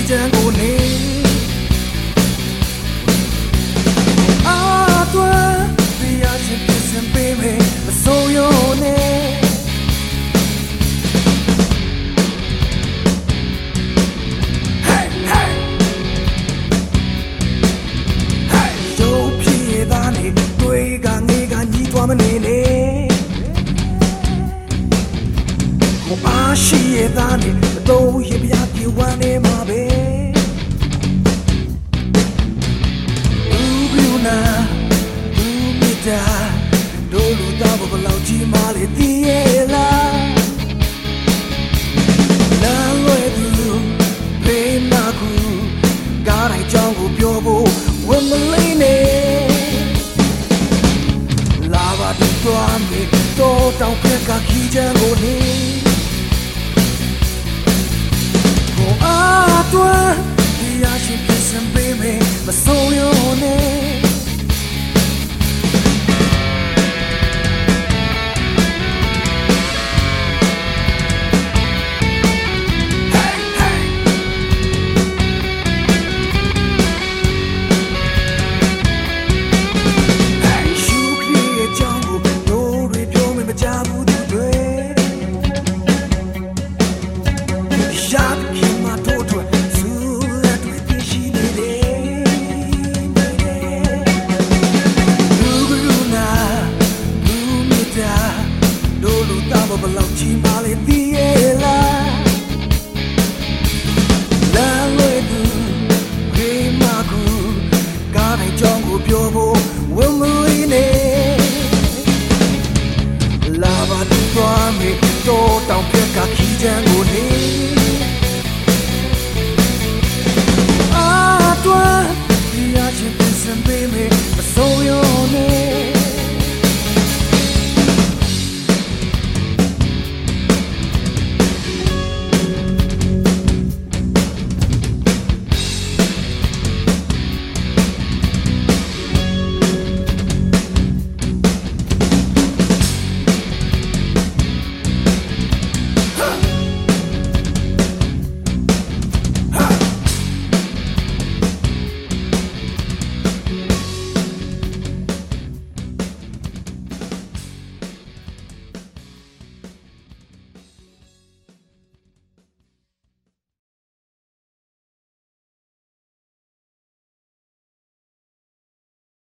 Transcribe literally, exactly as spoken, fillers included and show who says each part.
Speaker 1: တန်းကိုနေအာတွန်းပြရချင်းပြစင်ပေးမယ်မစိုးရုံနဲ့ Hey hey Hey တို့ပြေသားနေတွေးကနေကညီးသွားမနေနဲ့အားရှိရသားနေတော့ရပြပြေဝမ်းနေမှာပဲဘူးဘူးနာဘူးမီတာတို့လူသားဘလောက်ကြီးမားလေတည်ရဲ့လားနားလွယ်သူဘေးနာကူကားတိုင်းကြောင်းကိုပြောဖို့ဝမလေးနဲ့လာပါတူသွားမေတော့တောင်ဖက်ကခီးချမ်းကိုနေအာတွန်းဒီရရှိပြစံပေးမယ်မစိုးရုံနဲ့ ဘလောက်ကြီးမားလေတည်ရဲ့လားလမ်းလွယ်သူခေမကူကားတိုင်းကြောင်းကိုပြောဖို့ဝမလေးနဲ့လာပါတူသွားမေတော့တောင်ပြက်ကခီးချမ်းကိုနေ